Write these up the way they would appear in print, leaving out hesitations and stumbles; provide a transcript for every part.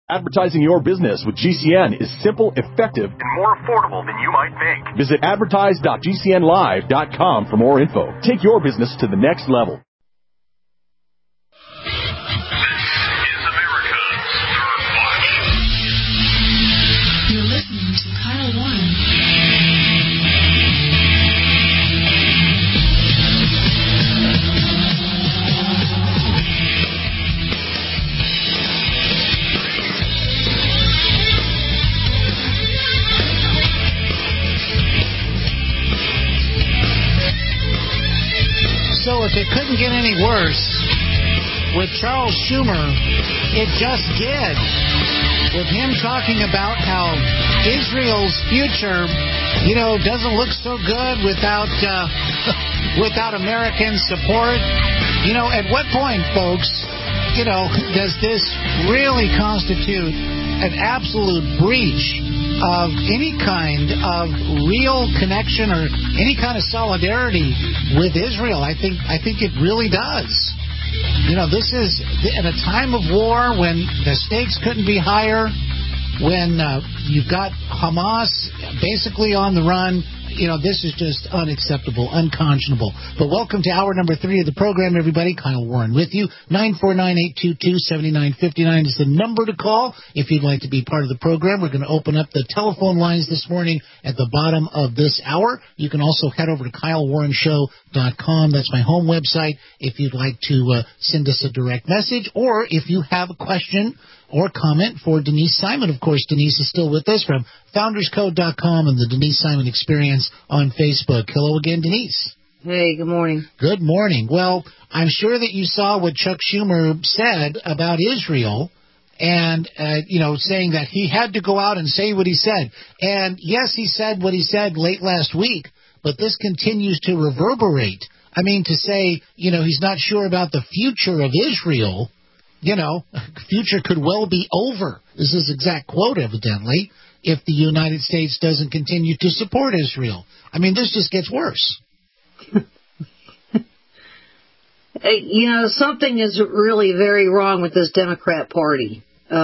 Advertising your business with GCN is simple, effective, and more affordable than you might think. Visit advertise.gcnlive.com for more info. Take your business to the next level. This is America's Third Watch. You're listening to Kyle Warren. So if it couldn't get any worse, with Charles Schumer, it just did. With him talking about how Israel's future, doesn't look so good without without American support. At what point, folks, does this really constitute an absolute breach of any kind of real connection or any kind of solidarity with Israel? I think it really does. This is at a time of war when the stakes couldn't be higher, when you've got Hamas basically on the run. This is just unacceptable, unconscionable. But welcome to hour number 3 of the program, everybody. Kyle Warren with you. 949-822-7959 is the number to call if you'd like to be part of the program. We're going to open up the telephone lines this morning at the bottom of this hour. You can also head over to KyleWarrenShow.com. That's my home website if you'd like to send us a direct message, or if you have a question or comment for Denise Simon. Of course, Denise is still with us from FoundersCode.com and the Denise Simon Experience on Facebook. Hello again, Denise. Hey, good morning. Good morning. Well, I'm sure that you saw what Chuck Schumer said about Israel and, saying that he had to go out and say what he said. And, yes, he said what he said late last week, but this continues to reverberate. I mean, to say, he's not sure about the future of Israel, future could well be over. This is exact quote, evidently, if the United States doesn't continue to support Israel. I mean, this just gets worse. Something is really very wrong with this Democrat Party.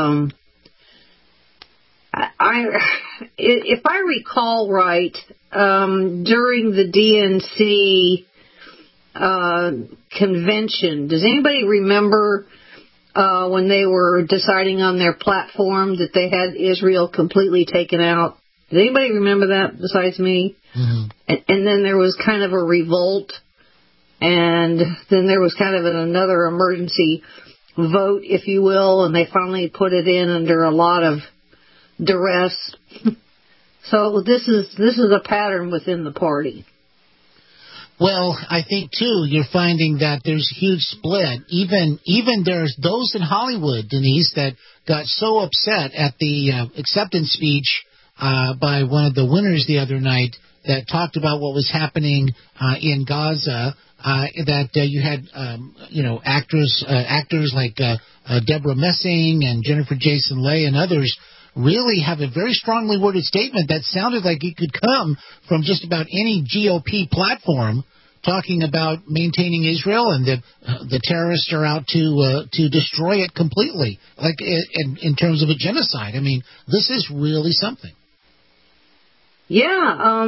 If I recall right, during the DNC convention, does anybody remember when they were deciding on their platform that they had Israel completely taken out? Does anybody remember that besides me? Mm-hmm. And then there was kind of a revolt, and then there was kind of another emergency vote, if you will, and they finally put it in under a lot of duress. So this is a pattern within the party. Well, I think, too, you're finding that there's a huge split. Even there's those in Hollywood, Denise, that got so upset at the acceptance speech by one of the winners the other night that talked about what was happening in Gaza, that you had, actors like Deborah Messing and Jennifer Jason Leigh and others really have a very strongly worded statement that sounded like it could come from just about any GOP platform, talking about maintaining Israel and the terrorists are out to destroy it completely, like in terms of a genocide. I mean, this is really something. Yeah.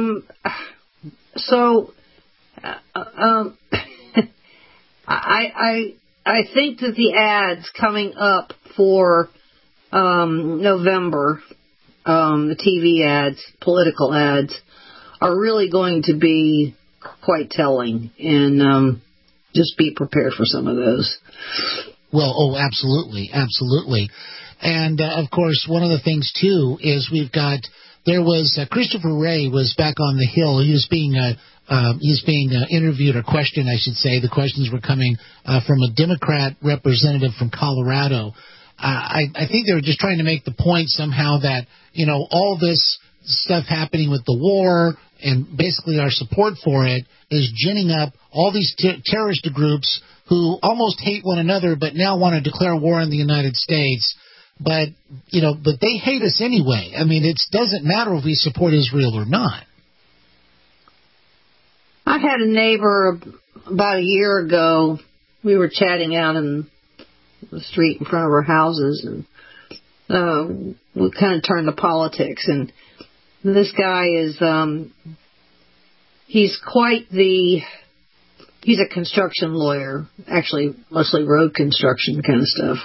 I think that the ads coming up for November, the TV ads, political ads, are really going to be quite telling, and just be prepared for some of those. Well, absolutely, absolutely. And, of course, one of the things, too, is there was Christopher Wray was back on the Hill. He was being interviewed or questioned, I should say. The questions were coming from a Democrat representative from Colorado. I think they were just trying to make the point somehow that, all this stuff happening with the war and basically our support for it is ginning up all these terrorist groups who almost hate one another but now want to declare war on the United States. But they hate us anyway. I mean, it doesn't matter if we support Israel or not. I had a neighbor about a year ago. We were chatting out in the street in front of our houses, and we kind of turned to politics. And this guy is, he's a construction lawyer, actually mostly road construction kind of stuff.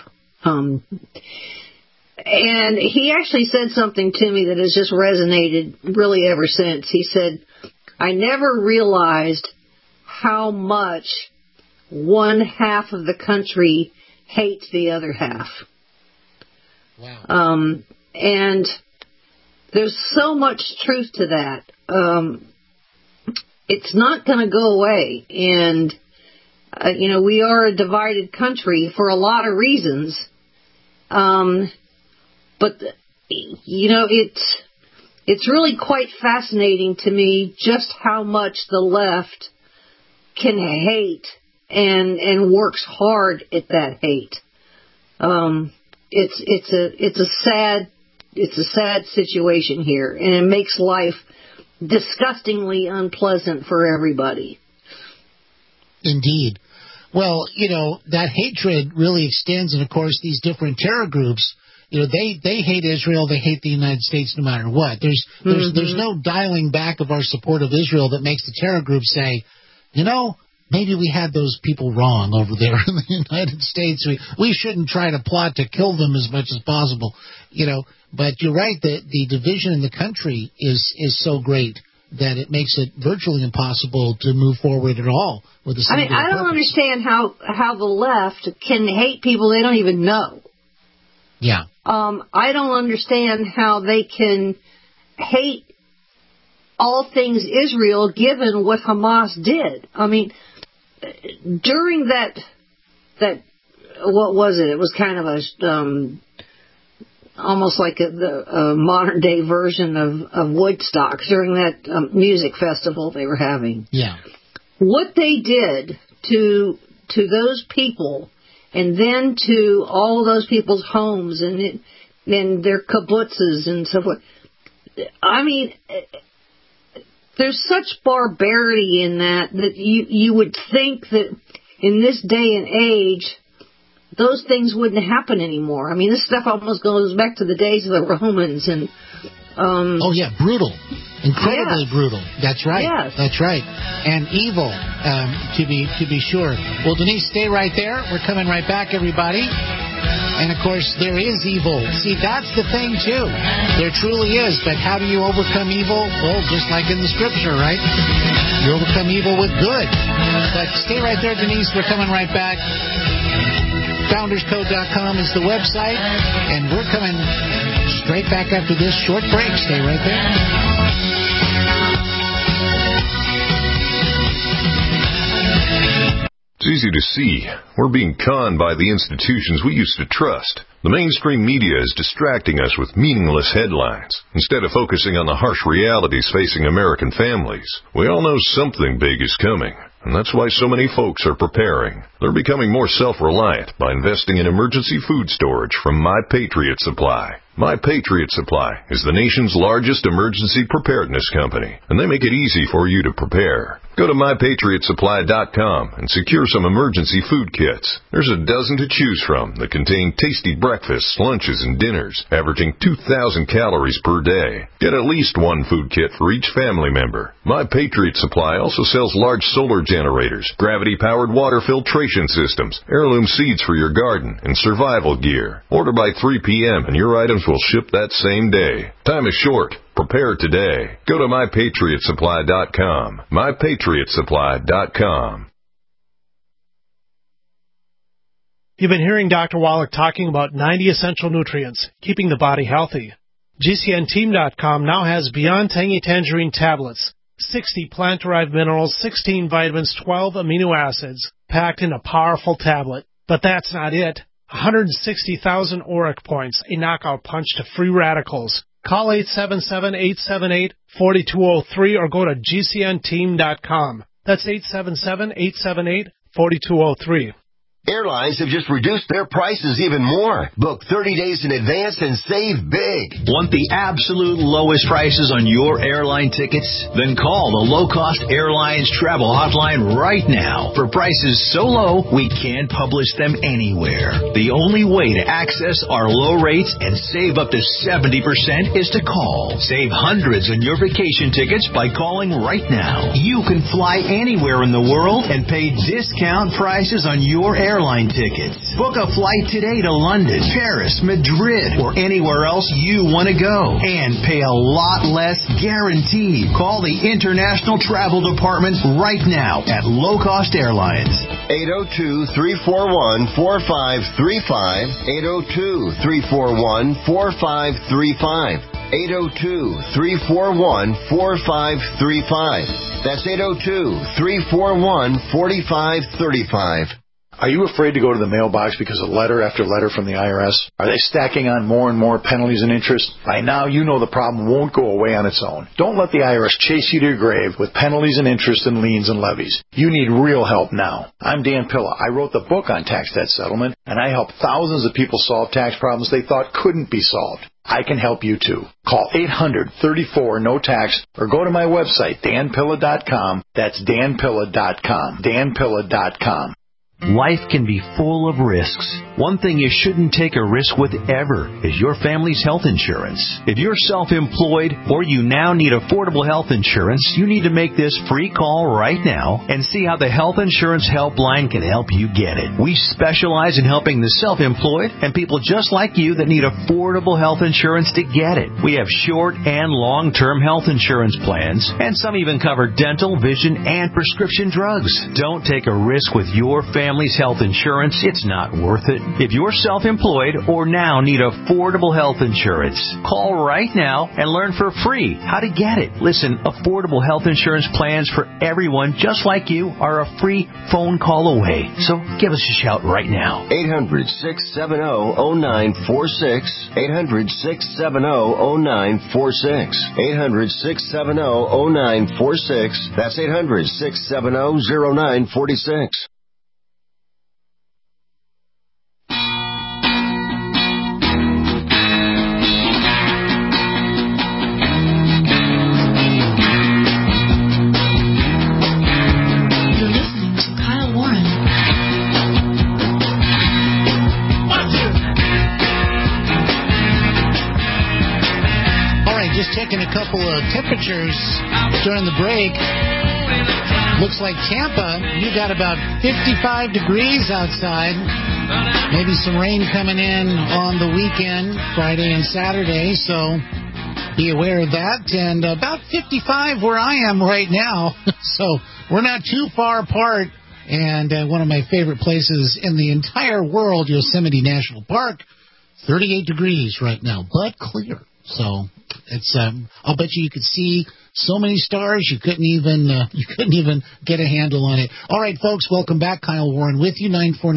And he actually said something to me that has just resonated really ever since. He said, I never realized how much one half of the country hates the other half. Wow. And there's so much truth to that. It's not going to go away. And, we are a divided country for a lot of reasons. But, it's really quite fascinating to me just how much the left can hate and works hard at that hate. It's a sad situation here, and it makes life disgustingly unpleasant for everybody. Indeed. Well, that hatred really extends, and of course these different terror groups, they hate Israel, they hate the United States no matter what. There's no dialing back of our support of Israel that makes the terror groups say, maybe we had those people wrong over there in the United States. We shouldn't try to plot to kill them as much as possible, But you're right, the division in the country is so great that it makes it virtually impossible to move forward at all with a singular I don't understand how the left can hate people they don't even know. Yeah. I don't understand how they can hate all things Israel given what Hamas did. I mean, during that what was it? It was kind of a almost like a modern day version of Woodstock during that music festival they were having. Yeah. What they did to those people, and then to all those people's homes and their kibbutzes and so forth. I mean, there's such barbarity in that you would think that in this day and age, those things wouldn't happen anymore. I mean, this stuff almost goes back to the days of the Romans and. Oh yeah, brutal, incredibly brutal. That's right. Yes. That's right, and evil, to be sure. Well, Denise, stay right there. We're coming right back, everybody. And of course, there is evil. See, that's the thing too. There truly is. But how do you overcome evil? Well, just like in the scripture, right? You overcome evil with good. But stay right there, Denise. We're coming right back. FoundersCode.com is the website, and we're coming straight back after this short break. Stay right there. It's easy to see. We're being conned by the institutions we used to trust. The mainstream media is distracting us with meaningless headlines instead of focusing on the harsh realities facing American families. We all know something big is coming, and that's why so many folks are preparing. They're becoming more self-reliant by investing in emergency food storage from My Patriot Supply. My Patriot Supply is the nation's largest emergency preparedness company, and they make it easy for you to prepare. Go to MyPatriotSupply.com and secure some emergency food kits. There's a dozen to choose from that contain tasty breakfasts, lunches, and dinners, averaging 2,000 calories per day. Get at least one food kit for each family member. My Patriot Supply also sells large solar generators, gravity-powered water filtration systems, heirloom seeds for your garden, and survival gear. Order by 3 p.m. and your items will ship that same day. Time is short. Prepare today. Go to MyPatriotSupply.com. MyPatriotSupply.com. You've been hearing Dr. Wallach talking about 90 essential nutrients, keeping the body healthy. GCNteam.com now has Beyond Tangy Tangerine tablets, 60 plant-derived minerals, 16 vitamins, 12 amino acids, packed in a powerful tablet. But that's not it. 160,000 ORAC points, a knockout punch to free radicals. Call 877-878-4203 or go to GCNteam.com. That's 877-878-4203. Airlines have just reduced their prices even more. Book 30 days in advance and save big. Want the absolute lowest prices on your airline tickets? Then call the Low Cost Airlines Travel Hotline right now for prices so low we can't publish them anywhere. The only way to access our low rates and save up to 70% is to call. Save hundreds on your vacation tickets by calling right now. You can fly anywhere in the world and pay discount prices on your airline tickets. Book a flight today to London, Paris, Madrid, or anywhere else you want to go and pay a lot less guaranteed. Call the International Travel Department right now at Low Cost Airlines. 802-341-4535. 802-341-4535. 802-341-4535. That's 802-341-4535. Are you afraid to go to the mailbox because of letter after letter from the IRS? Are they stacking on more and more penalties and interest? By now, you know the problem won't go away on its own. Don't let the IRS chase you to your grave with penalties and interest and liens and levies. You need real help now. I'm Dan Pilla. I wrote the book on tax debt settlement, and I help thousands of people solve tax problems they thought couldn't be solved. I can help you too. Call 800-34-NO-TAX or go to my website, danpilla.com. That's danpilla.com. danpilla.com. Life can be full of risks. One thing you shouldn't take a risk with ever is your family's health insurance. If you're self-employed or you now need affordable health insurance, you need to make this free call right now and see how the Health Insurance Helpline can help you get it. We specialize in helping the self-employed and people just like you that need affordable health insurance to get it. We have short and long-term health insurance plans, and some even cover dental, vision, and prescription drugs. Don't take a risk with your family's health insurance. It's not worth it. If you're self-employed or now need affordable health insurance, call right now and learn for free how to get it. Listen, affordable health insurance plans for everyone just like you are a free phone call away. So give us a shout right now. 800-670-0946. 800-670-0946. 800-670-0946. That's 800-670-0946. Checking a couple of temperatures during the break. Looks like Tampa, you got about 55 degrees outside. Maybe some rain coming in on the weekend, Friday and Saturday, so be aware of that. And about 55 where I am right now, so we're not too far apart. And one of my favorite places in the entire world, Yosemite National Park, 38 degrees right now, but clear. So it's I'll bet you could see so many stars you couldn't even get a handle on it. All right, folks, welcome back. Kyle Warren with you.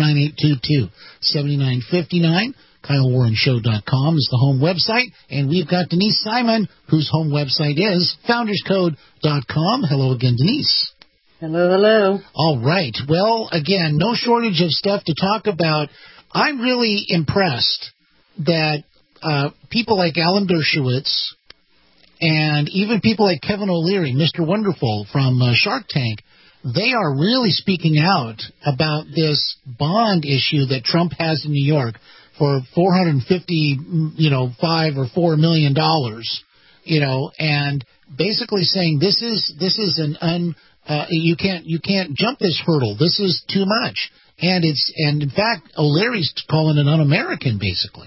949-822-7959. KyleWarrenShow.com is the home website, and we've got Denise Simon, whose home website is FoundersCode.com. Hello again, Denise. Hello, hello. All right. Well, again, no shortage of stuff to talk about. I'm really impressed that people like Alan Dershowitz and even people like Kevin O'Leary, Mr. Wonderful from Shark Tank, they are really speaking out about this bond issue that Trump has in New York for $455 or $4 million, and basically saying this is you can't jump this hurdle. This is too much, and in fact O'Leary's calling it un-American basically.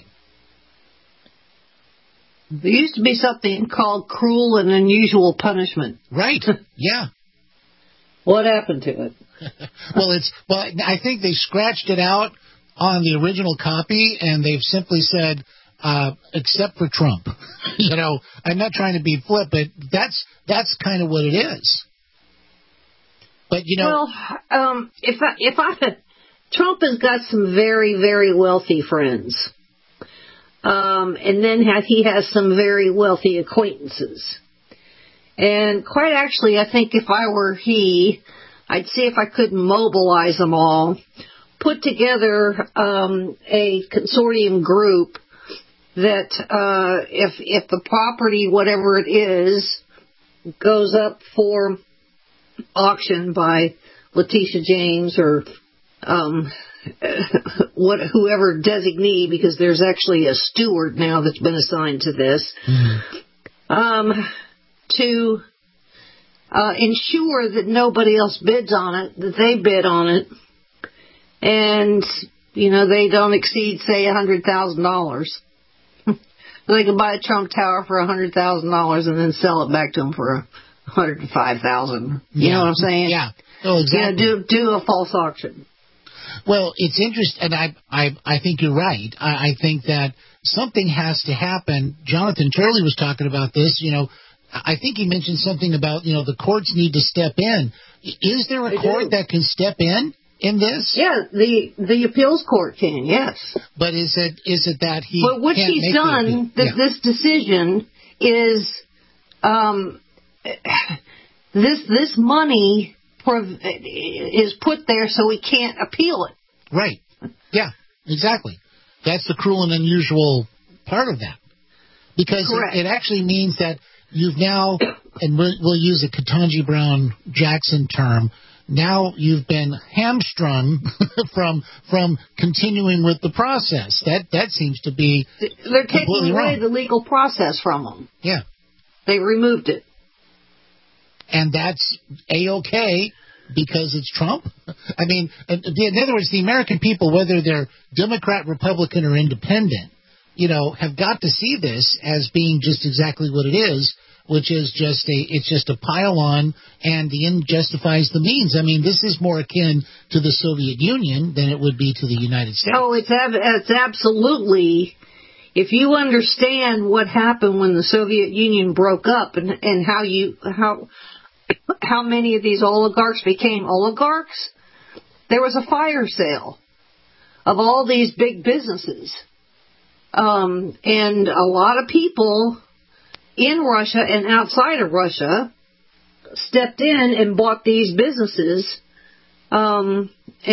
There used to be something called cruel and unusual punishment. Right. Yeah. What happened to it? Well, I think they scratched it out on the original copy, and they've simply said, except for Trump. I'm not trying to be flip, but that's kind of what it is. But well, if I Trump has got some very, very wealthy friends. And then he has some very wealthy acquaintances. And quite actually, I think if I were he, I'd see if I could mobilize them all, put together a consortium group that if the property, whatever it is, goes up for auction by Letitia James or whoever designee, because there's actually a steward now that's been assigned to this, to ensure that nobody else bids on it, that they bid on it, and, they don't exceed, say, $100,000. They can buy a Trump Tower for $100,000 and then sell it back to them for $105,000. You know what I'm saying? Yeah. Oh, exactly. Do a false auction. Well, it's interesting, and I think you're right. I think that something has to happen. Jonathan Turley was talking about this. I think he mentioned something about the courts need to step in. Is there a court that can step in this? Yeah, the appeals court can. Yes. But is it that he? But what can't she's make done, this decision is this money is put there so we can't appeal it. Right. Yeah, exactly. That's the cruel and unusual part of that. Because it actually means that you've now, and we'll use a Ketanji Brown Jackson term, now you've been hamstrung from continuing with the process. That seems to be They're taking away wrong. the legal process from them. Yeah. They removed it. And that's A-OK because it's Trump? I mean, in other words, the American people, whether they're Democrat, Republican, or independent, have got to see this as being just exactly what it is, which is just a pile-on, and the end justifies the means. I mean, this is more akin to the Soviet Union than it would be to the United States. Oh, it's absolutely. If you understand what happened when the Soviet Union broke up and how many of these oligarchs became oligarchs, there was a fire sale of all these big businesses. And a lot of people in Russia and outside of Russia stepped in and bought these businesses, and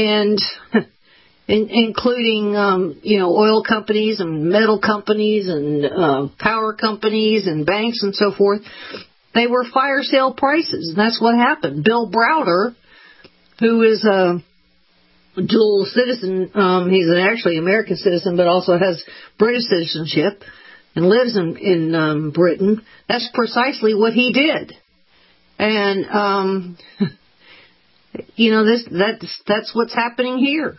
including, oil companies and metal companies and power companies and banks and so forth. They were fire sale prices, and that's what happened. Bill Browder, who is a dual citizen, he's actually an American citizen, but also has British citizenship and lives in Britain. That's precisely what he did. And, that's what's happening here.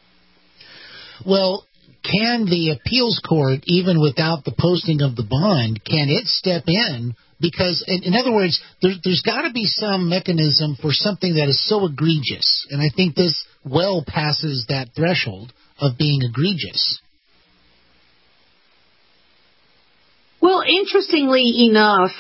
Well, can the appeals court, even without the posting of the bond, can it step in? Because, in other words, there's got to be some mechanism for something that is so egregious. And I think this well passes that threshold of being egregious. Well, interestingly enough,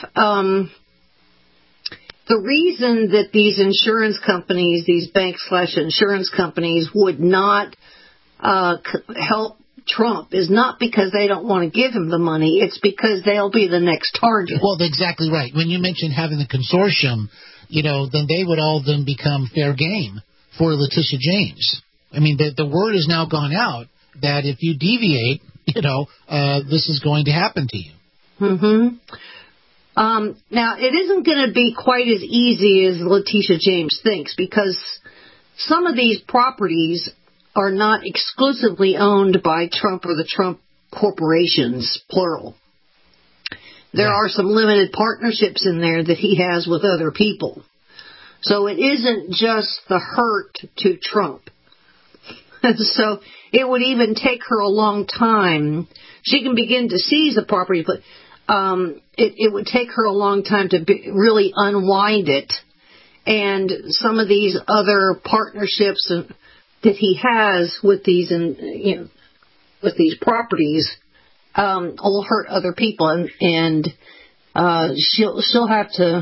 the reason that these insurance companies, these bank/insurance companies, would not help Trump is not because they don't want to give him the money. It's because they'll be the next target. Well, exactly right. When you mentioned having the consortium, then they would all then become fair game for Letitia James. I mean, the word has now gone out that if you deviate, this is going to happen to you. Mm-hmm. Now, it isn't going to be quite as easy as Letitia James thinks, because some of these properties are not exclusively owned by Trump or the Trump corporations, plural. There are some limited partnerships in there that he has with other people. So it isn't just the hurt to Trump. So it would even take her a long time. She can begin to seize the property, but it would take her a long time to really unwind it. And some of these other partnerships that he has with these, with these properties, will hurt other people, and she'll have to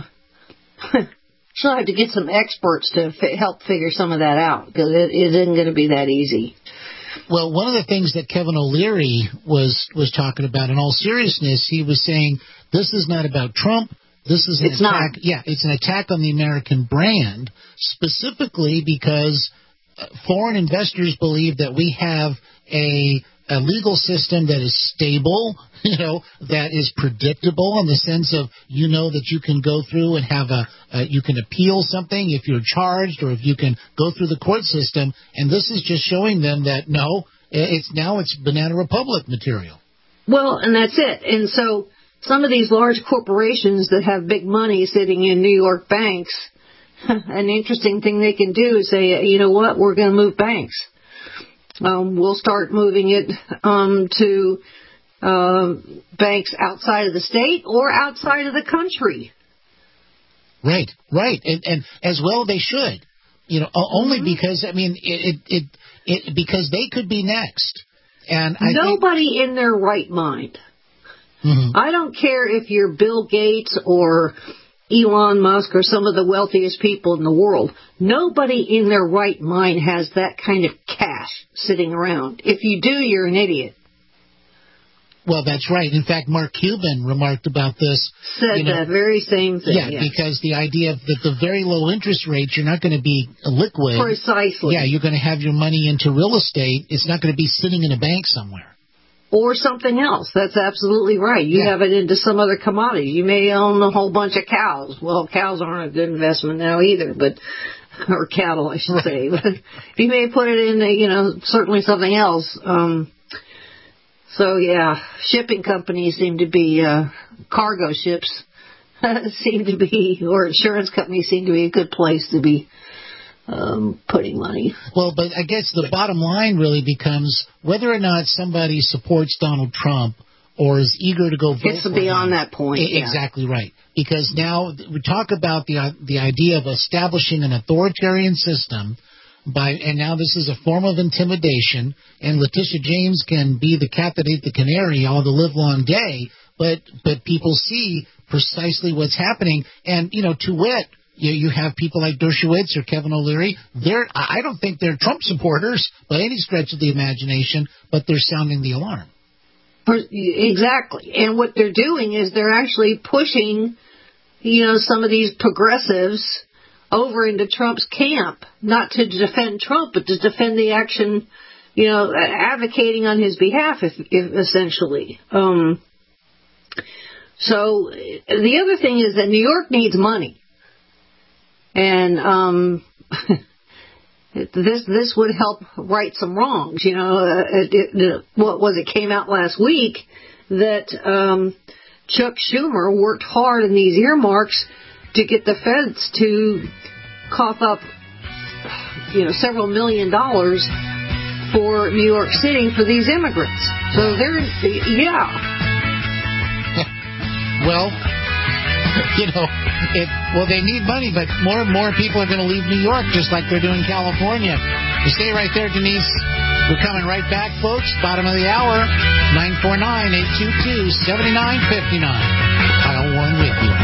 get some experts to help figure some of that out, because it isn't going to be that easy. Well, one of the things that Kevin O'Leary was talking about, in all seriousness, he was saying this is not about Trump. This is an attack. Yeah, it's an attack on the American brand, specifically because foreign investors believe that we have a legal system that is stable, that is predictable in the sense of, that you can go through and have you can appeal something if you're charged, or if you can go through the court system. And this is just showing them that, no, it's Banana Republic material. Well, and that's it. And so some of these large corporations that have big money sitting in New York banks, an interesting thing they can do is say, you know what, we're going to move banks. We'll start moving it to banks outside of the state or outside of the country. Right. And as well they should. Only because, because they could be next. And nobody in their right mind. Mm-hmm. I don't care if you're Bill Gates or Elon Musk or some of the wealthiest people in the world. Nobody in their right mind has that kind of cash sitting around. If you do, you're an idiot. Well, that's right. In fact, Mark Cuban remarked about this. Said that very same thing. Yeah, yes. Because the idea that the very low interest rates, you're not going to be liquid. Precisely. Yeah, you're going to have your money into real estate. It's not going to be sitting in a bank somewhere. Or something else. That's absolutely right. You have it into some other commodity. You may own a whole bunch of cows. Well, cows aren't a good investment now either, or cattle, I should say. But you may put it in, certainly something else. So, shipping companies seem to be, cargo ships seem to be, or insurance companies seem to be a good place to be putting money. Well, but I guess the bottom line really becomes whether or not somebody supports Donald Trump or is eager to go vote it's beyond that point. Exactly right. Because now we talk about the idea of establishing an authoritarian system, and now this is a form of intimidation, and Letitia James can be the cat that ate the canary all the livelong day, but people see precisely what's happening, and, to wit, you have people like Dershowitz or Kevin O'Leary. I don't think they're Trump supporters by any stretch of the imagination, but they're sounding the alarm. Exactly. And what they're doing is they're actually pushing, some of these progressives over into Trump's camp, not to defend Trump, but to defend the action, advocating on his behalf, essentially. So the other thing is that New York needs money. And this would help right some wrongs. It came out last week that Chuck Schumer worked hard in these earmarks to get the feds to cough up, several $1 million for New York City for these immigrants. So Well, they need money, but more and more people are going to leave New York, just like they're doing California. You stay right there, Denise. We're coming right back, folks. Bottom of the hour, 949-822-7959. Kyle Warren with you.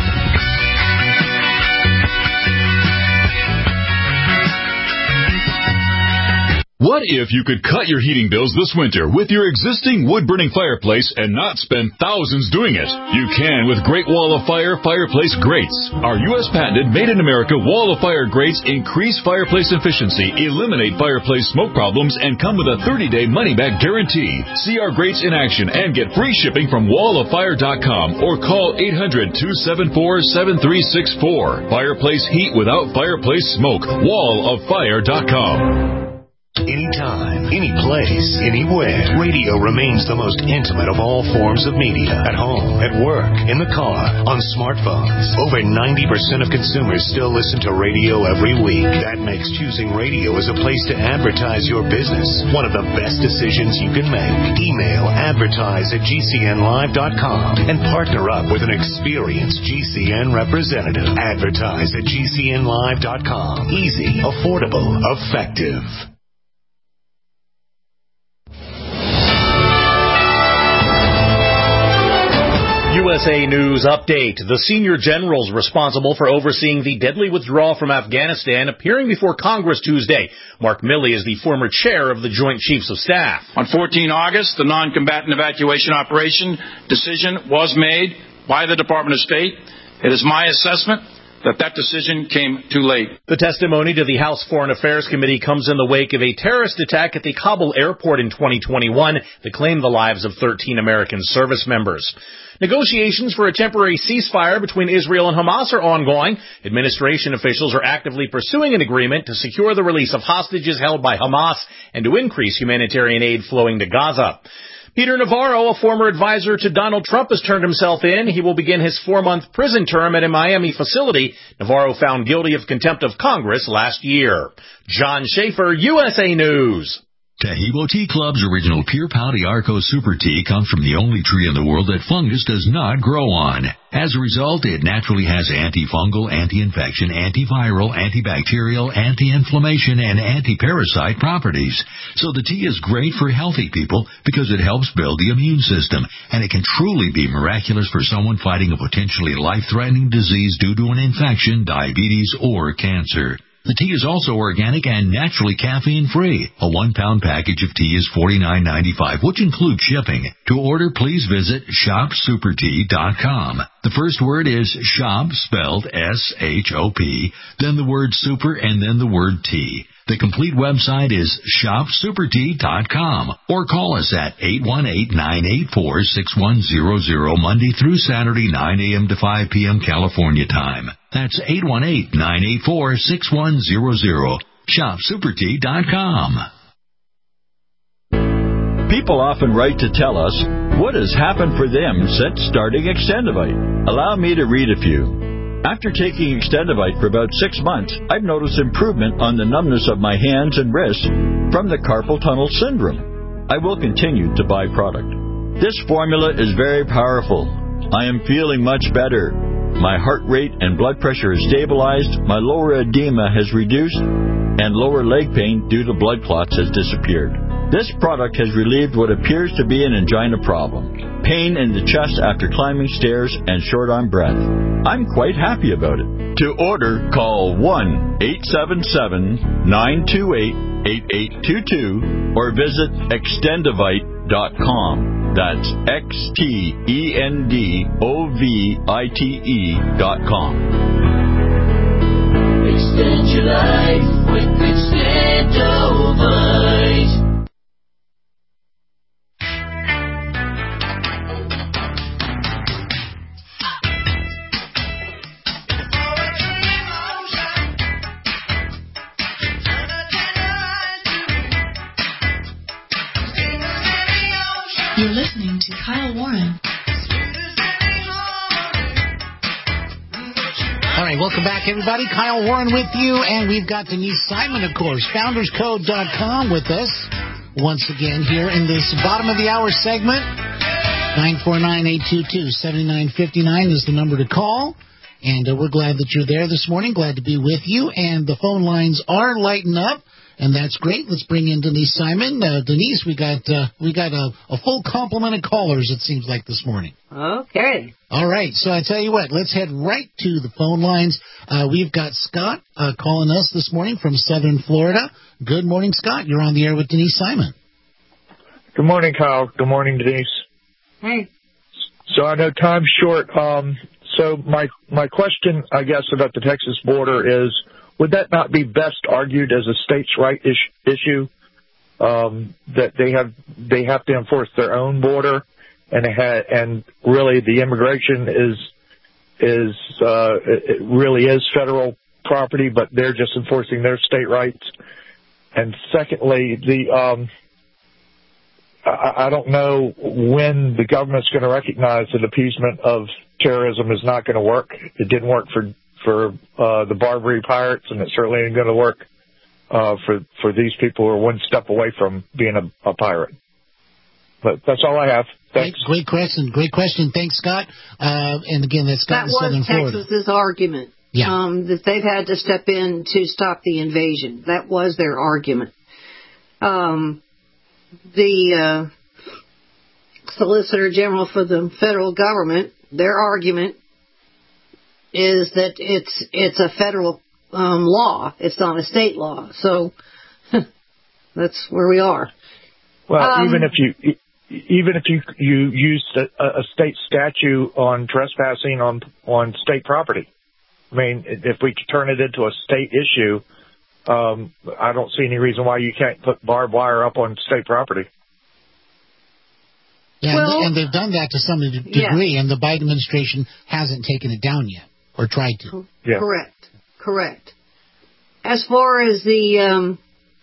What if you could cut your heating bills this winter with your existing wood-burning fireplace and not spend thousands doing it? You can with Great Wall of Fire fireplace grates. Our U.S. patented made-in-America Wall of Fire grates increase fireplace efficiency, eliminate fireplace smoke problems, and come with a 30-day money-back guarantee. See our grates in action and get free shipping from walloffire.com or call 800-274-7364. Fireplace heat without fireplace smoke. walloffire.com. Anytime, any place, anywhere, radio remains the most intimate of all forms of media. At home, at work, in the car, on smartphones. Over 90% of consumers still listen to radio every week. That makes choosing radio as a place to advertise your business one of the best decisions you can make. Email advertise@gcnlive.com and partner up with an experienced GCN representative. Advertise at gcnlive.com. Easy, affordable, effective. USA News Update. The senior generals responsible for overseeing the deadly withdrawal from Afghanistan appearing before Congress Tuesday. Mark Milley is the former chair of the Joint Chiefs of Staff. On 14 August, the non-combatant evacuation operation decision was made by the Department of State. It is my assessment that decision came too late. The testimony to the House Foreign Affairs Committee comes in the wake of a terrorist attack at the Kabul airport in 2021 that claimed the lives of 13 American service members. Negotiations for a temporary ceasefire between Israel and Hamas are ongoing. Administration officials are actively pursuing an agreement to secure the release of hostages held by Hamas and to increase humanitarian aid flowing to Gaza. Peter Navarro, a former advisor to Donald Trump, has turned himself in. He will begin his 4-month prison term at a Miami facility. Navarro found guilty of contempt of Congress last year. John Schaefer, USA News. Tahibo Tea Club's original Pure Pau Arco Super Tea comes from the only tree in the world that fungus does not grow on. As a result, it naturally has antifungal, anti-infection, antiviral, antibacterial, anti-inflammation, and anti-parasite properties. So the tea is great for healthy people because it helps build the immune system, and it can truly be miraculous for someone fighting a potentially life-threatening disease due to an infection, diabetes, or cancer. The tea is also organic and naturally caffeine-free. A 1-pound package of tea is $49.95, which includes shipping. To order, please visit shopsupertea.com. The first word is shop, spelled S-H-O-P, then the word super, and then the word tea. The complete website is shopsupertea.com, or call us at 818-984-6100 Monday through Saturday, 9 a.m. to 5 p.m. California time. That's 818-984-6100. Shopsupertea.com. People often write to tell us what has happened for them since starting Extendivite. Allow me to read a few. After taking Extendivite for about 6 months, I've noticed improvement on the numbness of my hands and wrists from the carpal tunnel syndrome. I will continue to buy product. This formula is very powerful. I am feeling much better. My heart rate and blood pressure is stabilized, my lower edema has reduced, and lower leg pain due to blood clots has disappeared. This product has relieved what appears to be an angina problem, pain in the chest after climbing stairs, and short-arm breath. I'm quite happy about it. To order, call 1-877-928-8822 or visit extendivite.com. That's XTENDOVITE.com. Extend your life with Extendovite. You're listening to Kyle Warren. All right, welcome back, everybody. Kyle Warren with you, and we've got Denise Simon, of course, founderscode.com with us once again here in this bottom of the hour segment. 949-822-7959 is the number to call, and we're glad that you're there this morning. Glad to be with you, and the phone lines are lighting up. And that's great. Let's bring in Denise Simon. Denise, we got a full complement of callers, it seems like, this morning. Okay. All right. So I tell you what, let's head right to the phone lines. We've got Scott calling us this morning from Southern Florida. Good morning, Scott. You're on the air with Denise Simon. Good morning, Kyle. Good morning, Denise. Hey. So I know time's short. So my question, I guess, about the Texas border is, would that not be best argued as a states' right issue, that they have to enforce their own border, and really the immigration it really is federal property, but they're just enforcing their state rights. And secondly, I don't know when the government's going to recognize that appeasement of terrorism is not going to work. It didn't work for the Barbary pirates, and it certainly ain't going to work for these people who are one step away from being a pirate. But that's all I have. Thanks. Great question. Thanks, Scott. And again, that's Scott in Southern Florida. That was Texas's argument. Yeah. That they've had to step in to stop the invasion. That was their argument. The Solicitor General for the federal government, their argument is that it's a federal law. It's not a state law. So that's where we are. Well, even if you used a state statute on trespassing on state property, I mean, if we turn it into a state issue, I don't see any reason why you can't put barbed wire up on state property. Yeah, and they've done that to some degree, and the Biden administration hasn't taken it down yet, or tried to. Yeah. Correct. As far as the,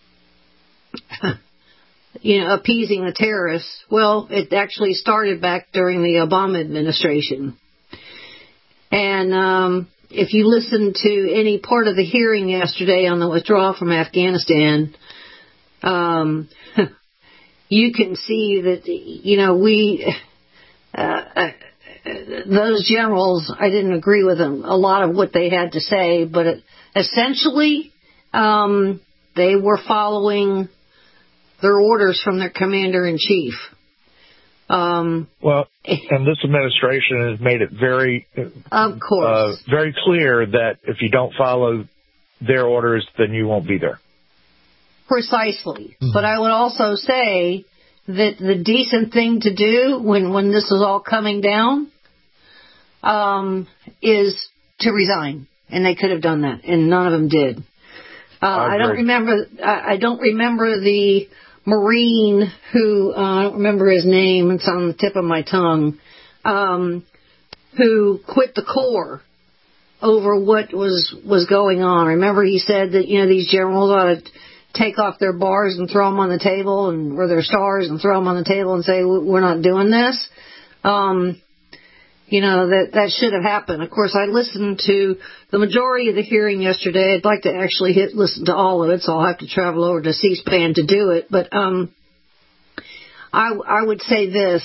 appeasing the terrorists, well, it actually started back during the Obama administration. And if you listen to any part of the hearing yesterday on the withdrawal from Afghanistan, you can see that, those generals, I didn't agree with them, a lot of what they had to say, but essentially, they were following their orders from their commander-in-chief. And this administration has made it very, of course, very clear that if you don't follow their orders, then you won't be there. Precisely. Mm-hmm. But I would also say that the decent thing to do when this is all coming down is to resign, and they could have done that, and none of them did. I don't remember the Marine who, I don't remember his name, it's on the tip of my tongue, who quit the Corps over what was going on. Remember he said that, these generals ought to take off their bars and throw them on the table, or their stars and throw them on the table and say, we're not doing this. That should have happened. Of course, I listened to the majority of the hearing yesterday. I'd like to actually listen to all of it, so I'll have to travel over to C-SPAN to do it. But I would say this.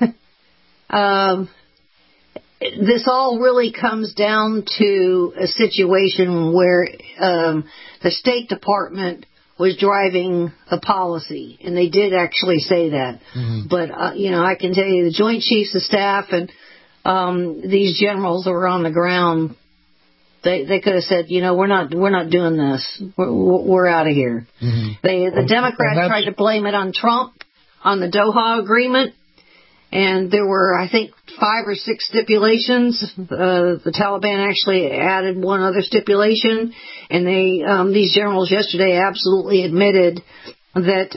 This all really comes down to a situation where the State Department was driving the policy, and they did actually say that. Mm-hmm. But, I can tell you the Joint Chiefs of Staff and these generals that were on the ground, they could have said, we're not doing this. We're out of here. Mm-hmm. The Democrats tried to blame it on Trump, on the Doha Agreement, and there were, I think, 5 or 6 stipulations. The Taliban actually added one other stipulation, and these generals yesterday absolutely admitted that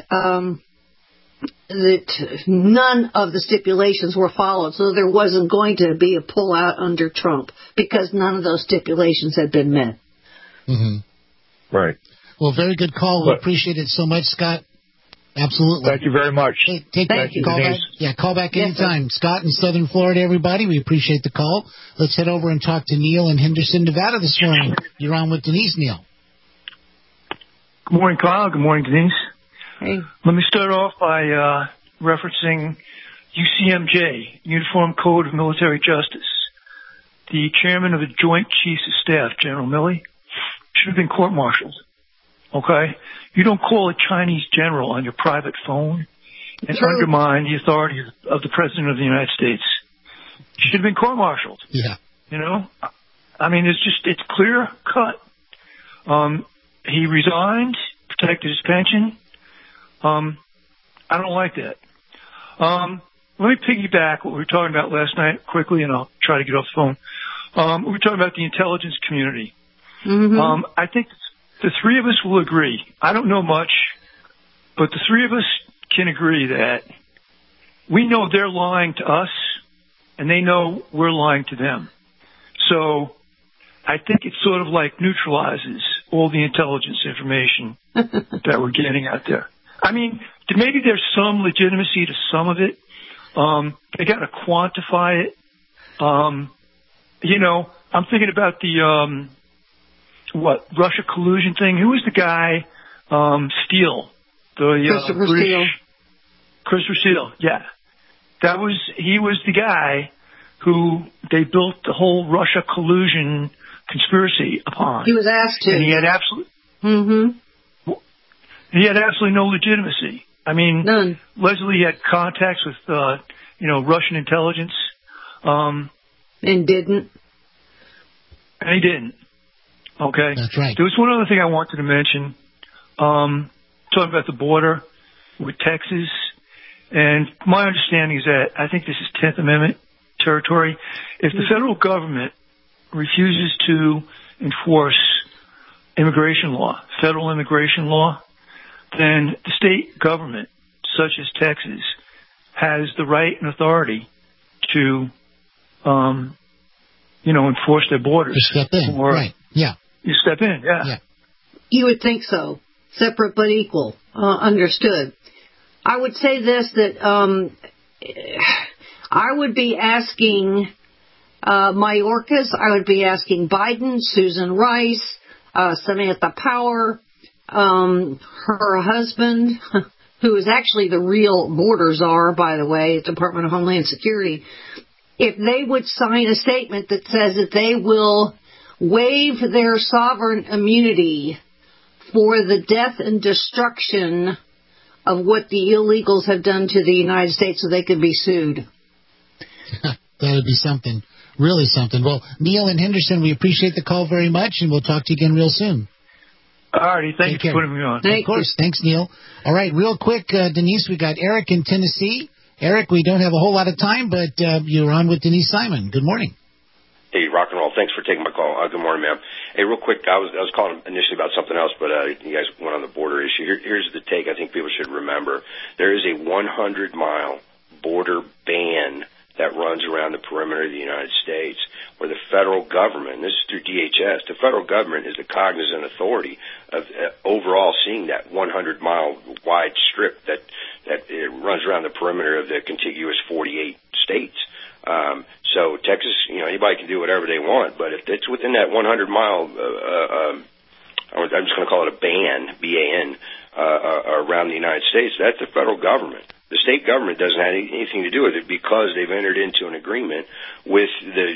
none of the stipulations were followed, so there wasn't going to be a pullout under Trump because none of those stipulations had been met. Mm-hmm. Right. Well, very good call. We appreciate it so much, Scott. Absolutely. Thank you very much. Hey, call back. Yeah, call back anytime. Scott in Southern Florida, everybody. We appreciate the call. Let's head over and talk to Neil in Henderson, Nevada this morning. You're on with Denise, Neil. Good morning, Kyle. Good morning, Denise. Hey. Let me start off by referencing UCMJ, Uniform Code of Military Justice. The chairman of the Joint Chiefs of Staff, General Milley, should have been court-martialed. Okay? You don't call a Chinese general on your private phone and undermine the authority of the President of the United States. You should have been court-martialed. Yeah. I mean, it's clear cut. He resigned, protected his pension. I don't like that. Let me piggyback what we were talking about last night quickly, and I'll try to get off the phone. We were talking about the intelligence community. Mm-hmm. I think the three of us will agree. I don't know much, but the three of us can agree that we know they're lying to us, and they know we're lying to them. So I think it sort of like neutralizes all the intelligence information that we're getting out there. I mean, maybe there's some legitimacy to some of it. They got to quantify it. I'm thinking about the Russia collusion thing. Who was the guy? Steele, Christopher Steele. Christopher Steele. Yeah, he was the guy who they built the whole Russia collusion conspiracy upon. He was asked to, and he had He had absolutely no legitimacy. I mean, none. Leslie had contacts with, Russian intelligence. And didn't. And he didn't. Okay. That's right. There was one other thing I wanted to mention. Talking about the border with Texas. And my understanding is that I think this is 10th Amendment territory. If the federal government refuses to enforce immigration law, federal immigration law, then the state government, such as Texas, has the right and authority to, enforce their borders. To step in, right? Yeah. You step in, yeah. You would think so. Separate but equal. Understood. I would say this, that I would be asking Mayorkas, I would be asking Biden, Susan Rice, Samantha Power, her husband, who is actually the real border czar, by the way, Department of Homeland Security, if they would sign a statement that says that they will waive their sovereign immunity for the death and destruction of what the illegals have done to the United States so they could be sued. That would be something, really something. Well, Neil and Henderson, we appreciate the call very much, and we'll talk to you again real soon. All righty, thank you for putting me on. Of course. Thanks, Neil. All right, real quick, Denise, we got Eric in Tennessee. Eric, we don't have a whole lot of time, but you're on with Denise Simon. Good morning. Hey, rock and roll. Thanks for taking my call. Good morning, ma'am. Hey, real quick, I was calling initially about something else, but you guys went on the border issue. Here's the take I think people should remember. There is a 100-mile border ban that runs around the perimeter of the United States, where the federal government, this is through DHS, the federal government is the cognizant authority of overall seeing that 100-mile wide strip that it runs around the perimeter of the contiguous 48 states. So Texas, anybody can do whatever they want, but if it's within that 100-mile, I'm just going to call it a ban, B-A-N, around the United States, that's the federal government. The state government doesn't have anything to do with it because they've entered into an agreement with the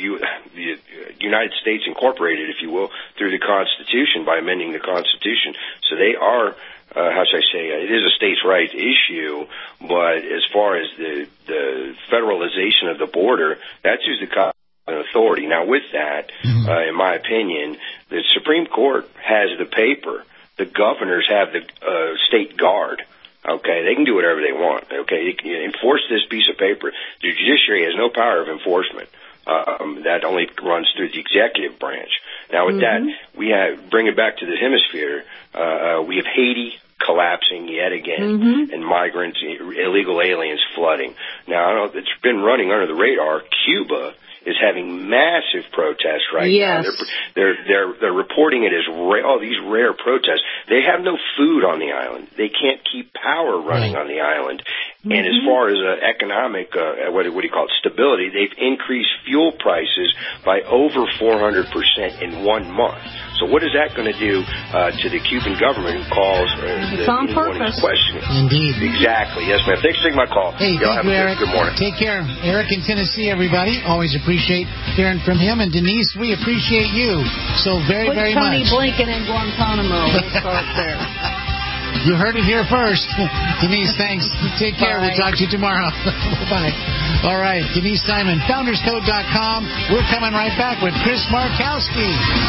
United States Incorporated, if you will, through the Constitution by amending the Constitution. So they are, how should I say, it is a states' rights issue, but as far as the federalization of the border, that's who's the authority. Now, with that, in my opinion, the Supreme Court has the paper. The governors have the state guard. Okay, they can do whatever they want. Okay, you can enforce this piece of paper. The judiciary has no power of enforcement. That only runs through the executive branch. Now, with that, we bring it back to the hemisphere. We have Haiti collapsing yet again, and migrants, illegal aliens flooding. Now, I don't know, it's been running under the radar. Cuba is having massive protests right now. They're reporting it as these rare protests. They have no food on the island. They can't keep power running on the island. And as far as economic, what do you call it, stability, they've increased fuel prices by over 400% in 1 month. So what is that going to do to the Cuban government who calls on purpose. Questioning? Indeed. Exactly. Yes, ma'am. Thanks for taking my call. Hey, thank you, Eric. Good morning. Take care. Eric in Tennessee, everybody. Always appreciate hearing from him. And Denise, we appreciate you so very, very much. Tony Blinken in Guantanamo. We'll start there. You heard it here first. Denise, thanks. Take care. Bye. We'll talk to you tomorrow. Bye. All right. Denise Simon, founderscode.com. We're coming right back with Chris Markowski.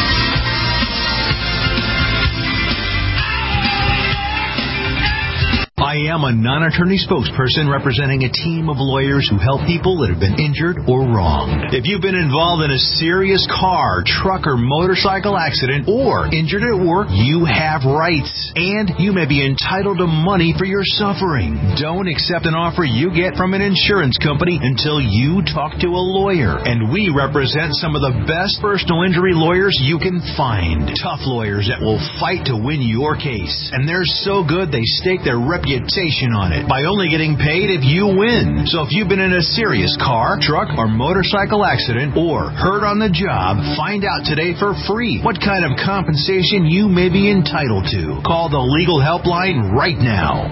I am a non-attorney spokesperson representing a team of lawyers who help people that have been injured or wronged. If you've been involved in a serious car, truck, or motorcycle accident or injured at work, you have rights, and you may be entitled to money for your suffering. Don't accept an offer you get from an insurance company until you talk to a lawyer, and we represent some of the best personal injury lawyers you can find. Tough lawyers that will fight to win your case, and they're so good they stake their reputation on it by only getting paid if you win. So if you've been in a serious car, truck, or motorcycle accident or hurt on the job, find out today for free what kind of compensation you may be entitled to. Call the legal helpline right now.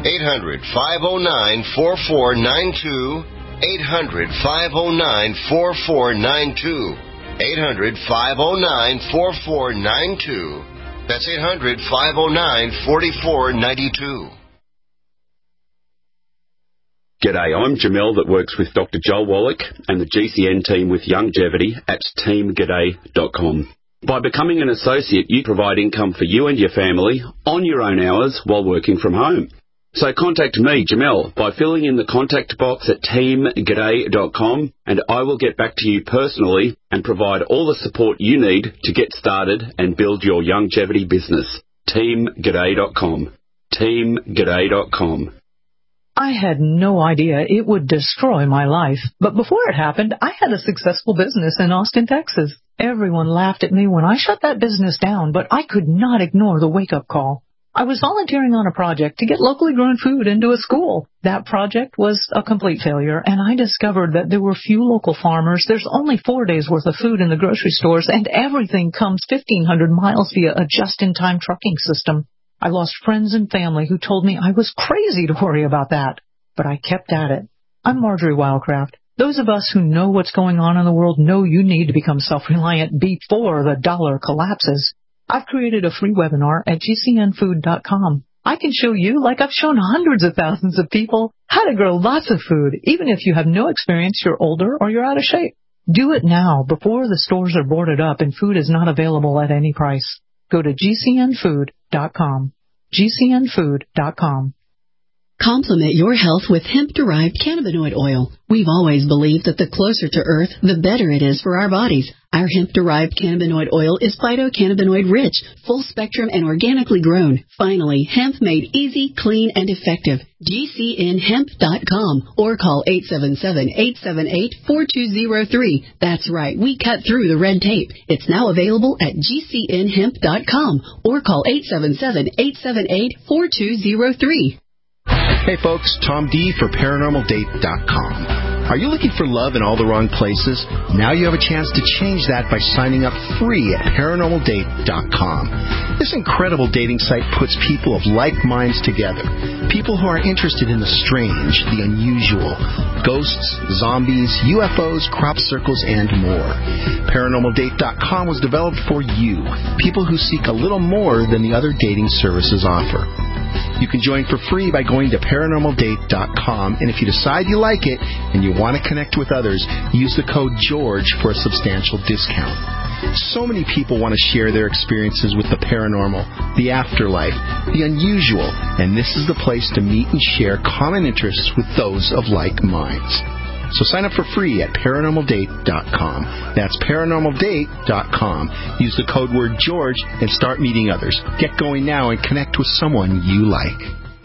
800-509-4492. 800-509-4492. 800-509-4492. That's 800-509-4492. G'day, I'm Jamel that works with Dr. Joel Wallach and the GCN team with Longevity at teamg'day.com. By becoming an associate, you provide income for you and your family on your own hours while working from home. So contact me, Jamel, by filling in the contact box at teamg'day.com, and I will get back to you personally and provide all the support you need to get started and build your longevity business. teamg'day.com. teamg'day.com. I had no idea it would destroy my life, but before it happened, I had a successful business in Austin, Texas. Everyone laughed at me when I shut that business down, but I could not ignore the wake-up call. I was volunteering on a project to get locally grown food into a school. That project was a complete failure, and I discovered that there were few local farmers. There's only 4 days' worth of food in the grocery stores, and everything comes 1,500 miles via a just-in-time trucking system. I lost friends and family who told me I was crazy to worry about that, but I kept at it. I'm Marjorie Wildcraft. Those of us who know what's going on in the world know you need to become self-reliant before the dollar collapses. I've created a free webinar at gcnfood.com. I can show you, like I've shown hundreds of thousands of people, how to grow lots of food, even if you have no experience, you're older, or you're out of shape. Do it now, before the stores are boarded up and food is not available at any price. Go to gcnfood.com. gcnfood.com. Complement your health with hemp-derived cannabinoid oil. We've always believed that the closer to Earth, the better it is for our bodies. Our hemp-derived cannabinoid oil is phytocannabinoid-rich, full-spectrum, and organically grown. Finally, hemp made easy, clean, and effective. GCNhemp.com or call 877-878-4203. That's right, we cut through the red tape. It's now available at GCNhemp.com or call 877-878-4203. Hey folks, Tom D for ParanormalDate.com. Are you looking for love in all the wrong places? Now you have a chance to change that by signing up free at ParanormalDate.com. This incredible dating site puts people of like minds together. People who are interested in the strange, the unusual, ghosts, zombies, UFOs, crop circles, and more. ParanormalDate.com was developed for you, people who seek a little more than the other dating services offer. You can join for free by going to ParanormalDate.com, and if you decide you like it and you want to connect with others, use the code GEORGE for a substantial discount. So many people want to share their experiences with the paranormal, the afterlife, the unusual, and this is the place to meet and share common interests with those of like minds. So sign up for free at ParanormalDate.com. That's ParanormalDate.com. Use the code word George and start meeting others. Get going now and connect with someone you like.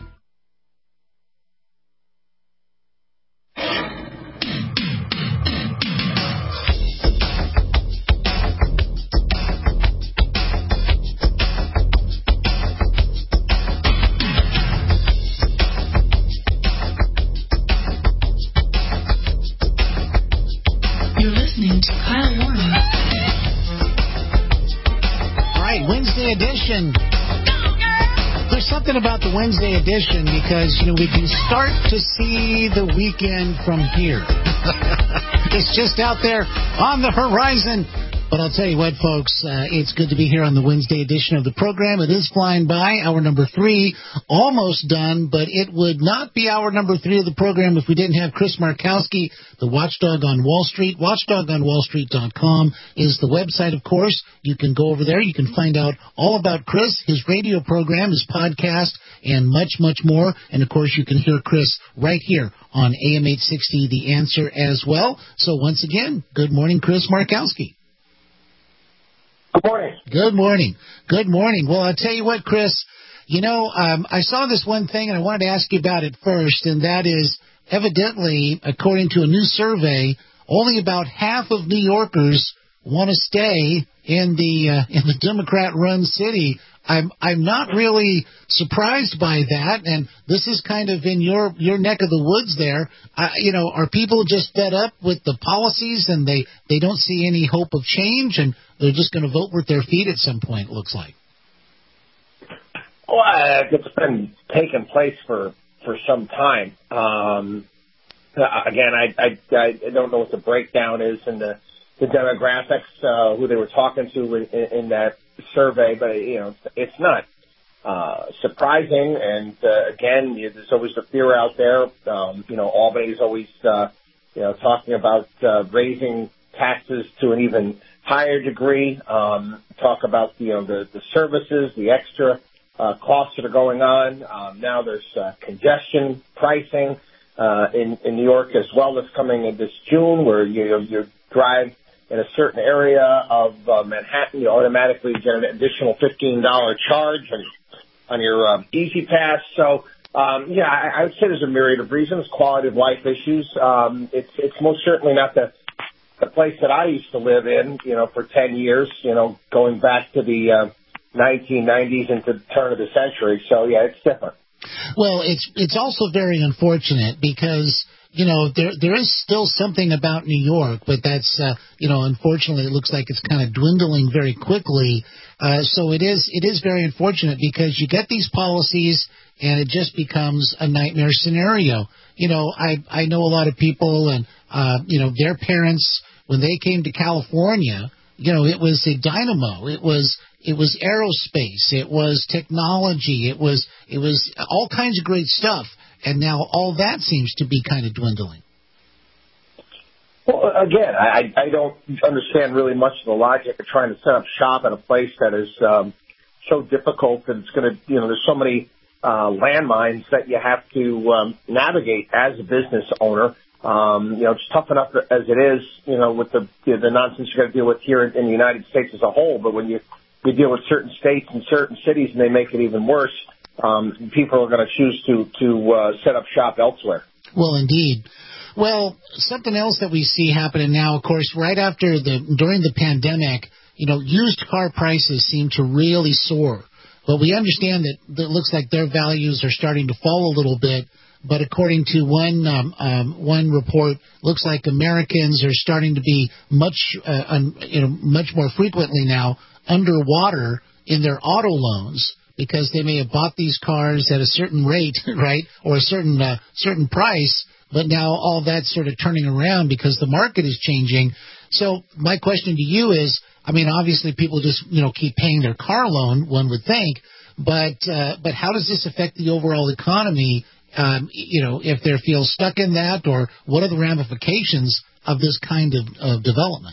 Wednesday edition. There's something about the Wednesday edition because, we can start to see the weekend from here. It's just out there on the horizon. But I'll tell you what, folks, it's good to be here on the Wednesday edition of the program. It is flying by. Hour number 3, almost done, but it would not be hour number 3 of the program if we didn't have Chris Markowski, the Watchdog on Wall Street. WatchDogOnWallStreet.com is the website, of course. You can go over there. You can find out all about Chris, his radio program, his podcast, and much, much more. And, of course, you can hear Chris right here on AM 860, The Answer, as well. So, once again, good morning, Chris Markowski. Good morning. Good morning. Good morning. Well, I'll tell you what, Chris, I saw this one thing, and I wanted to ask you about it first, and that is, evidently, according to a new survey, only about half of New Yorkers want to stay in the Democrat-run city. I'm not really surprised by that, and this is kind of in your neck of the woods there. Are people just fed up with the policies and they don't see any hope of change, and they're just going to vote with their feet at some point, it looks like? Well, it's been taking place for some time. Again, I don't know what the breakdown is in the demographics, who they were talking to in that survey, but it's not surprising. And again, there's always the fear out there. Albany's always talking about raising taxes to an even higher degree. Talk about the services, the extra costs that are going on. Now there's congestion pricing in New York as well that's coming in this June, where you drive in a certain area of Manhattan, you automatically get an additional $15 charge on your Easy Pass. So, I would say there's a myriad of reasons, quality of life issues. It's most certainly not the place that I used to live in, for 10 years, going back to the 1990s into the turn of the century. So, yeah, it's different. Well, it's also very unfortunate because, there is still something about New York, but that's, unfortunately it looks like it's kind of dwindling very quickly. So it is very unfortunate because you get these policies and it just becomes a nightmare scenario. I know a lot of people and, their parents, when they came to California, it was a dynamo. It was aerospace. It was technology. It was all kinds of great stuff. And now all that seems to be kind of dwindling. Well, again, I don't understand really much of the logic of trying to set up shop at a place that is so difficult that it's going to, there's so many landmines that you have to navigate as a business owner. It's tough enough as it is, with the nonsense you're going to deal with here in the United States as a whole. But when you deal with certain states and certain cities and they make it even worse, people are going to choose to set up shop elsewhere. Well, indeed. Well, something else that we see happening now, of course, right after during the pandemic, used car prices seem to really soar. But we understand that it looks like their values are starting to fall a little bit. But according to one report, looks like Americans are starting to be much more frequently now underwater in their auto loans because they may have bought these cars at a certain rate, right, or a certain price, but now all that's sort of turning around because the market is changing. So my question to you is, obviously people just keep paying their car loan, one would think, but how does this affect the overall economy? If they feel stuck in that, or what are the ramifications of this kind of development?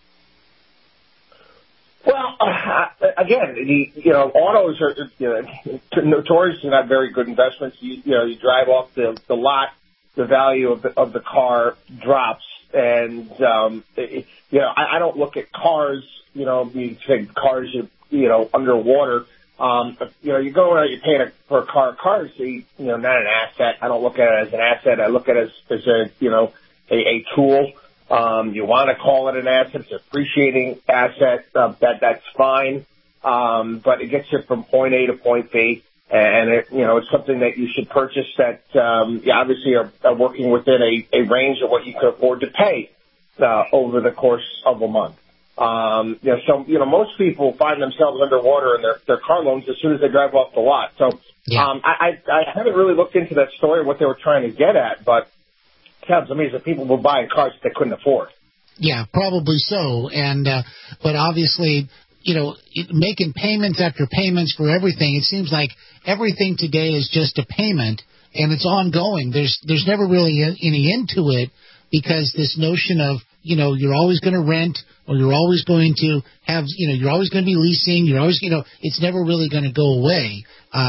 Well, again, autos are notoriously not very good investments. You drive off the lot, the value of the car drops, and I don't look at cars. You say cars, underwater. You go out, you're paying for a car. Cars, not an asset. I don't look at it as an asset. I look at it as a tool. You want to call it an asset. It's an appreciating asset. That's fine. But it gets you from point A to point B. And it's something that you should purchase that, you obviously are working within a range of what you can afford to pay, over the course of a month. Most people find themselves underwater in their car loans as soon as they drive off the lot. So, I haven't really looked into that story, what they were trying to get at, but it sounds to me as if people were buying cars that they couldn't afford. Yeah, probably so. And, but obviously, making payments after payments for everything, it seems like everything today is just a payment and it's ongoing. There's never really any end to it because this notion of, you're always going to rent or you're always going to have, you're always going to be leasing. You're always, it's never really going to go away.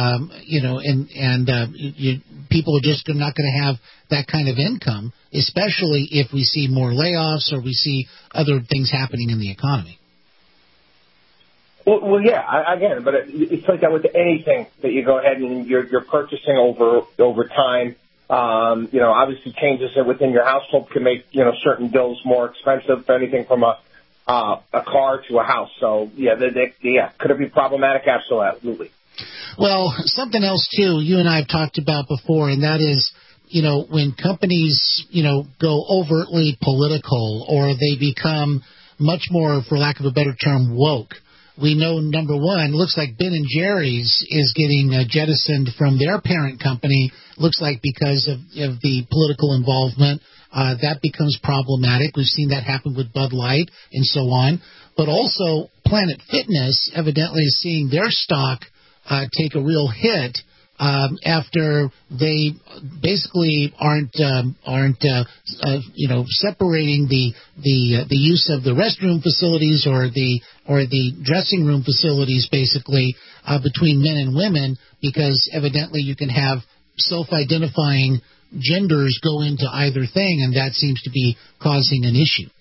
People are just not going to have that kind of income, especially if we see more layoffs or we see other things happening in the economy. Well, yeah, again, but it's like that with anything that you go ahead and you're purchasing over time. Obviously changes within your household can make, certain bills more expensive, anything from a car to a house. So, could it be problematic? Absolutely. Well, something else, too, you and I have talked about before, and that is, when companies, go overtly political or they become much more, for lack of a better term, woke. We know, number one, looks like Ben & Jerry's is getting jettisoned from their parent company, looks like because of the political involvement. That becomes problematic. We've seen that happen with Bud Light and so on. But also, Planet Fitness evidently is seeing their stock take a real hit after they basically aren't separating the use of the restroom facilities or the dressing room facilities basically between men and women, because evidently you can have self-identifying genders go into either thing, and that seems to be causing an issue.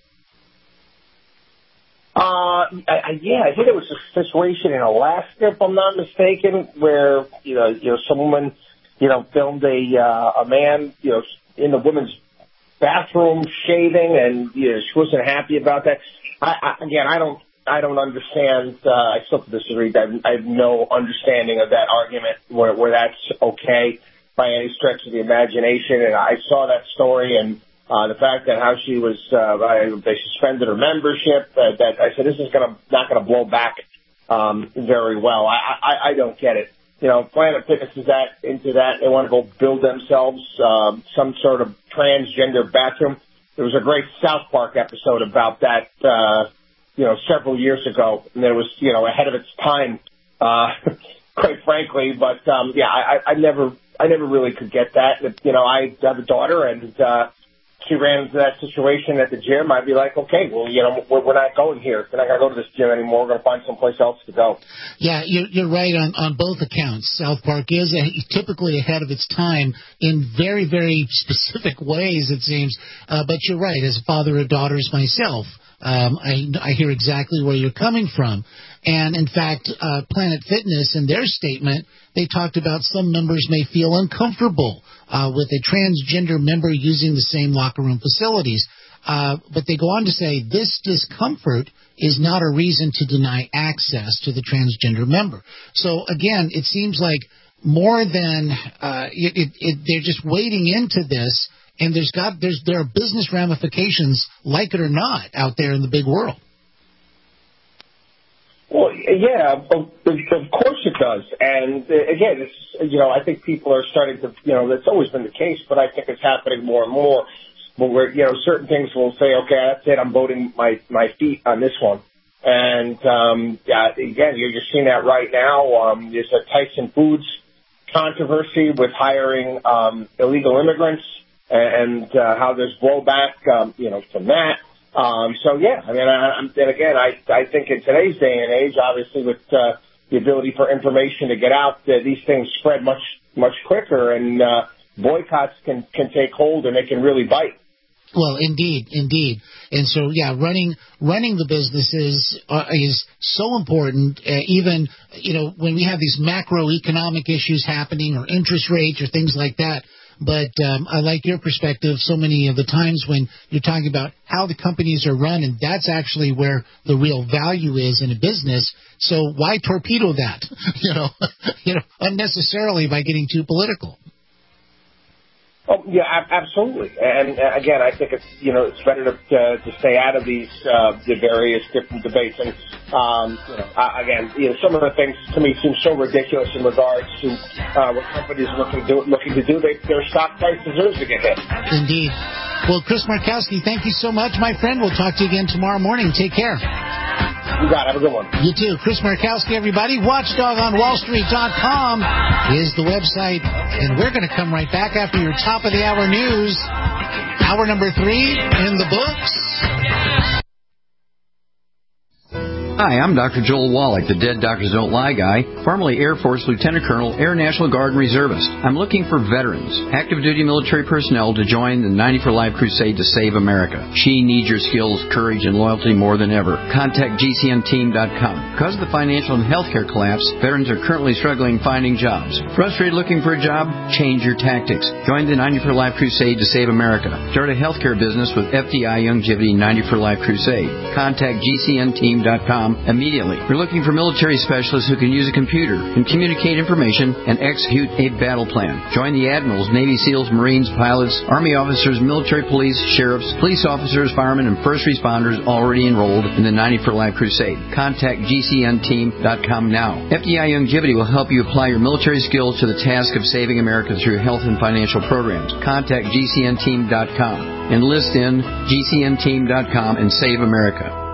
I think it was a situation in Alaska, if I'm not mistaken, where some woman filmed a man in the woman's bathroom shaving, and she wasn't happy about that. I don't understand. I still disagree. I have no understanding of that argument where that's okay by any stretch of the imagination. And I saw that story, and the fact that how she was, they suspended her membership. That I said, this is not going to blow back very well. I don't get it. Planet Fitness is into that. They want to go build themselves some sort of transgender bathroom. There was a great South Park episode about that, several years ago, and it was, ahead of its time, quite frankly. But I never really could get that. I have a daughter, and she ran into that situation at the gym. I'd be like, okay, well, we're not going here. We're not going to go to this gym anymore. We're going to find someplace else to go. Yeah, you're right on both accounts. South Park is typically ahead of its time in very, very specific ways, it seems. But you're right. As a father of daughters myself, I hear exactly where you're coming from. And, in fact, Planet Fitness, in their statement, they talked about some members may feel uncomfortable with a transgender member using the same locker room facilities. But they go on to say this discomfort is not a reason to deny access to the transgender member. So, again, it seems like more than they're just wading into this, and there are business ramifications, like it or not, out there in the big world. Well, yeah, of course it does. And again, I think people are starting to, that's always been the case, but I think it's happening more and more. But where, certain things will say, okay, that's it, I'm voting my feet on this one. And, again, you're seeing that right now. There's a Tyson Foods controversy with hiring illegal immigrants, and how there's blowback, from that. I think in today's day and age, obviously with the ability for information to get out, these things spread much, much quicker, and boycotts can take hold, and they can really bite. Well, indeed. And so, running the businesses is so important, even, when we have these macroeconomic issues happening or interest rates or things like that. But I like your perspective so many of the times when you're talking about how the companies are run, and that's actually where the real value is in a business. So why torpedo that, unnecessarily by getting too political? Oh, yeah, absolutely. And again, I think it's better to stay out of these the various different debates. And some of the things to me seem so ridiculous in regards to what companies are looking to do. Their stock price deserves to get hit. Indeed. Well, Chris Markowski, thank you so much, my friend. We'll talk to you again tomorrow morning. Take care. You got it. Have a good one. You too. Chris Markowski, everybody. WatchDogOnWallStreet.com is the website. And we're going to come right back after your top of the hour news. Hour number 3 in the books. Hi, I'm Dr. Joel Wallach, the Dead Doctors Don't Lie guy, formerly Air Force Lieutenant Colonel, Air National Guard and Reservist. I'm looking for veterans, active duty military personnel to join the 90 for Life crusade to save America. She needs your skills, courage, and loyalty more than ever. Contact GCNteam.com. Because of the financial and healthcare collapse, veterans are currently struggling finding jobs. Frustrated looking for a job? Change your tactics. Join the 90 for Life crusade to save America. Start a healthcare business with FDI Youngevity 90 for Life crusade. Contact GCNteam.com immediately. We're looking for military specialists who can use a computer and communicate information and execute a battle plan. Join the admirals, Navy SEALs, Marines, pilots, Army officers, military police, sheriffs, police officers, firemen, and first responders already enrolled in the 90 for Life crusade. Contact GCNteam.com now. FDI Youngevity will help you apply your military skills to the task of saving America through health and financial programs. Contact GCNteam.com. Enlist in GCNteam.com and save America.